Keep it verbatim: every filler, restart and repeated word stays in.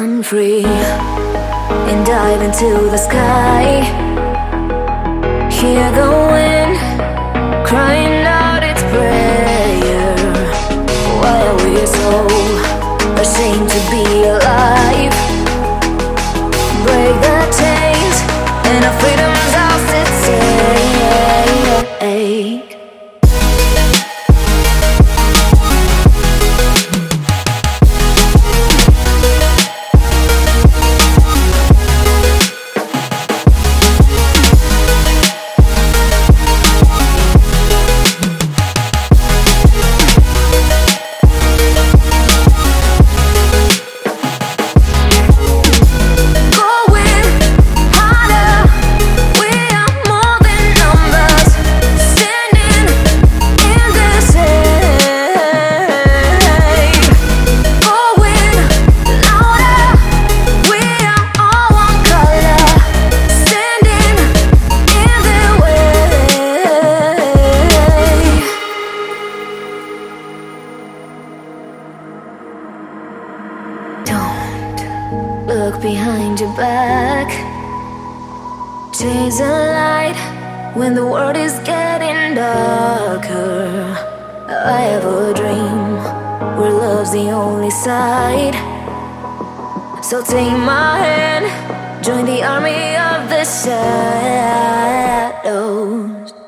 run free and dive into the sky. Hear the wind crying out its prayer. Why are we so ashamed to be alive? Break the chains and our freedom's ours to take. Look behind your back. Chase a light when the world is getting darker. I have a dream where love's the only side. So take my hand, join the army of the shadows.